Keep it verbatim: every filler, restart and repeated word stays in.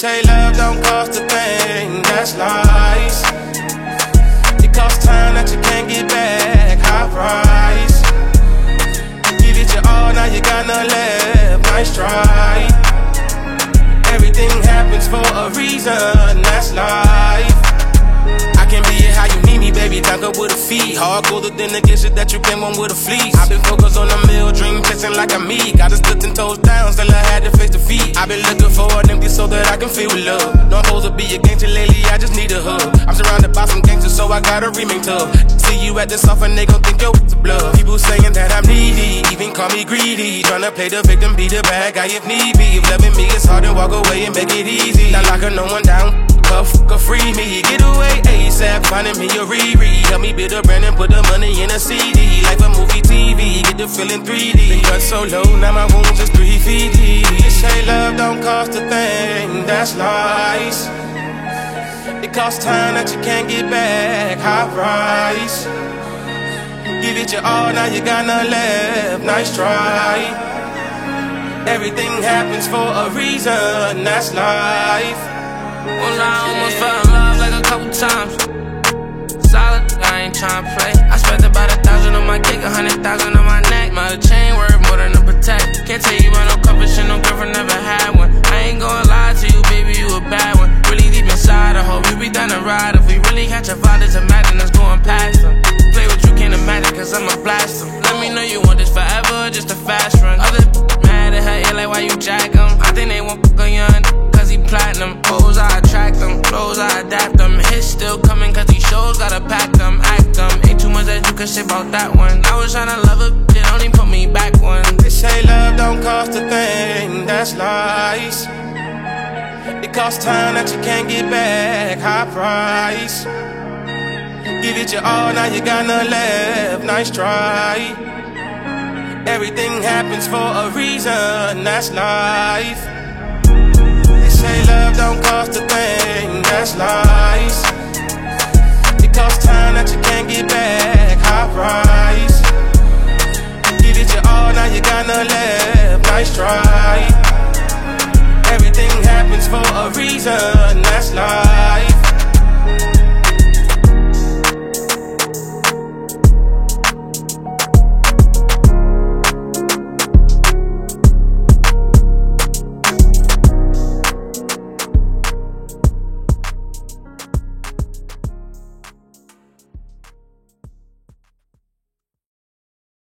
say love don't cost a thing, that's lies. It costs time that you can't get back, high price. Give it your all, now you got none left, nice try. Everything happens for a reason, that's life. I can be it how you need me, baby, tank up with a feet. Hard colder than the kisses that you came on with a fleece. I've been focused on the mill, dream chasing like I'm me. Got us stood ten toes down, still I had to face the feet. I've been looking for an empty soul that I can feel with love. No, I'm supposed to be a gangster lately, I just need a hug. I'm surrounded by some gangsters, so I got a remake tub. See you at the soft and they gon' think you're a bluff. People saying that I'm needy, even call me greedy. Tryna play the victim, be the bad guy if need be. If loving me is hard, then walk away and make it easy. Not locking no one down, fuck, free me. Get away ASAP, finding me a Riri. Help me build a brand and put the money in a C D. Like a movie T V, get the feeling three D. Been cut so low, now my wounds just three feet deep. They say love don't cost a thing, that's lies. It costs time that you can't get back, high price. Give it your all, now you got none left, nice try. Everything happens for a reason, that's life. Well, I almost fell in love like a couple times. Solid, I ain't tryna play. I spent about a thousand on my kick, a hundred thousand on my neck. My chain worth more than a protect. Can't tell you about no comfort shit, no girlfriend, never had one. I ain't gonna lie to you, baby, you a bad one. Really deep inside, I hope you be down to ride. If we really catch a vibe, just imagine us going past them. Play what you can't imagine, cause I'ma blast them. Let me know you want this forever, just a fast run. Other mad at her ear like why you jack them. I think they want fuck on young, cause he platinum. Hoes, I attract them, clothes, I adapt them. Hits still coming cause these shows gotta pack them, act them. Ain't too much that you can say about that one. I was tryna love her, it only put me back one. They say love don't cost a thing, that's lies. It costs time that you can't get back, high price. Give it your all, now you got none left, nice try. Everything happens for a reason, that's life. They say love don't cost a thing, that's lies. It costs time that you can't get back, high price. Give it your all, now you got none left, nice try. Everything happens for a reason, that's life.